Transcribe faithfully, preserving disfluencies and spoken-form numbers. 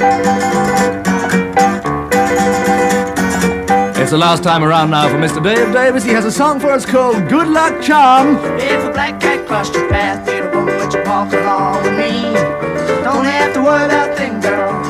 It's the last time around now for Mister Dave Davis. He has a song for us called Good Luck Charm. If a black cat crossed your path, little woman, would you walk along with me? Don't have to worry about things, girl.